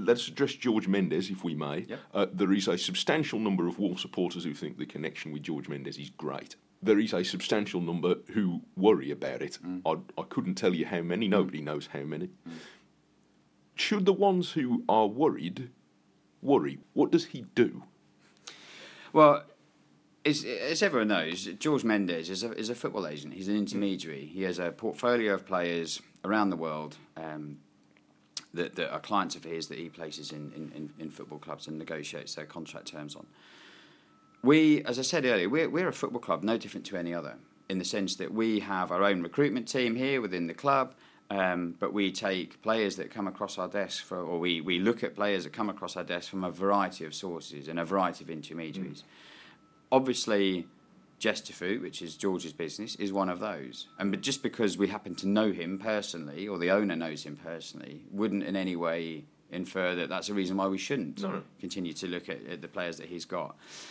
let's address George Mendes, if we may. Yep. There is a substantial number of Wolves supporters who think the connection with George Mendes is great. There is a substantial number who worry about it. I couldn't tell you how many. Nobody knows how many. Should the ones who are worried worry? What does he do? Well, as everyone knows, George Mendes is a football agent. He's an intermediary. He has a portfolio of players around the world that are clients of his that he places in football clubs and negotiates their contract terms on. We, as I said earlier, we're a football club no different to any other, in the sense that we have our own recruitment team here within the club, but we take players that come across our desk, we look at players that come across our desk from a variety of sources and a variety of intermediaries. Obviously, Gestafoot, which is George's business, is one of those. But just because we happen to know him personally, or the owner knows him personally, wouldn't in any way infer that that's a reason why we shouldn't continue to look at the players that he's got.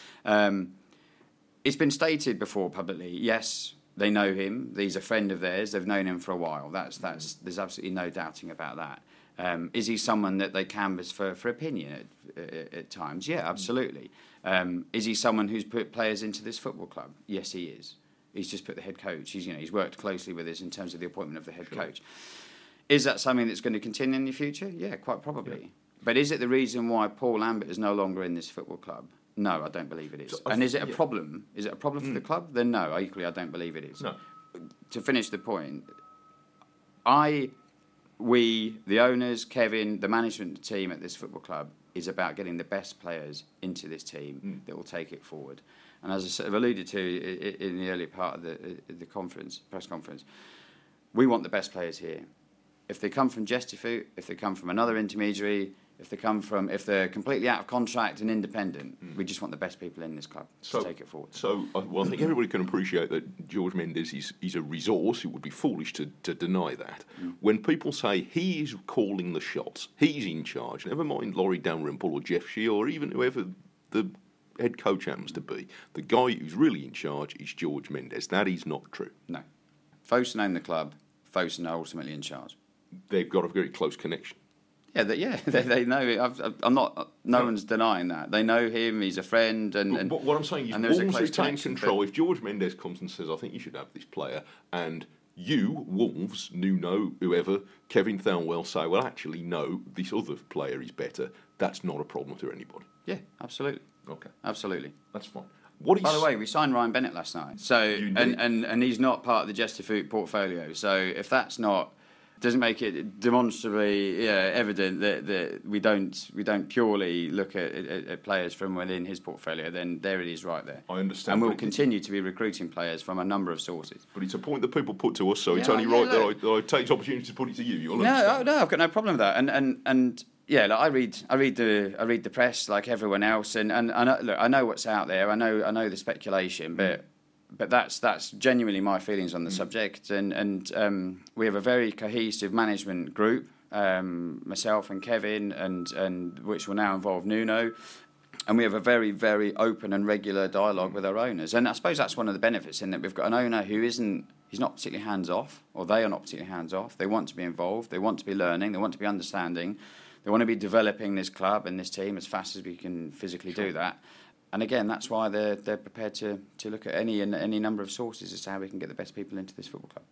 It's been stated before publicly, yes, they know him, he's a friend of theirs, they've known him for a while. There's absolutely no doubting about that. Is he someone that they canvass for opinion at times? Yeah, absolutely. Is he someone who's put players into this football club? Yes, he is. He's just put the head coach. He's worked closely with us in terms of the appointment of the head coach. Is that something that's going to continue in the future? Yeah, quite probably. Yeah. But is it the reason why Paul Lambert is no longer in this football club? No, I don't believe it is. And is it a problem? Is it a problem for the club? Then no, equally I don't believe it is. No. To finish the point, we, the owners, Kevin, the management team at this football club, is about getting the best players into this team that will take it forward. And as I sort of alluded to in the earlier part of the press conference, we want the best players here. If they come from Gestafoot, if they come from another intermediary, if they're completely out of contract and independent, we just want the best people in this club to take it forward. I think everybody can appreciate that George Mendes is a resource. It would be foolish to deny that. When people say he is calling the shots, he's in charge, never mind Laurie Dalrymple or Jeff Shea or even whoever the head coach happens to be, the guy who's really in charge is George Mendes. That is not true. No. Fosun own the club. Fosun are ultimately in charge. They've got a very close connection. Yeah, they know. I'm not. No one's denying that. They know him. He's a friend. But what I'm saying is, Wolves retain control. If George Mendes comes and says, "I think you should have this player," and you, Wolves, Nuno, whoever, Kevin Thelwell say, "Well, actually, no, this other player is better," that's not a problem to anybody. Yeah, absolutely. Okay, absolutely. That's fine. By the way, we signed Ryan Bennett last night. So and he's not part of the Gestafoot portfolio. So if that's not doesn't make it demonstrably evident that we don't purely look at players from within his portfolio, then there it is right there. I understand. And we'll continue to be recruiting players from a number of sources. But it's a point that people put to us, so it's only right that I take the opportunity to put it to you. No, I've got no problem with that. And yeah, look, I read the press like everyone else, and I know what's out there. I know the speculation, but that's genuinely my feelings on the subject, and we have a very cohesive management group, myself and Kevin, and which will now involve Nuno, and we have a very, very open and regular dialogue with our owners, and I suppose that's one of the benefits in that we've got an owner who he's not particularly hands off, or they are not particularly hands off. They want to be involved, they want to be learning, they want to be understanding, they want to be developing this club and this team as fast as we can physically do that. And again, that's why they're prepared to look at any number of sources as to how we can get the best people into this football club.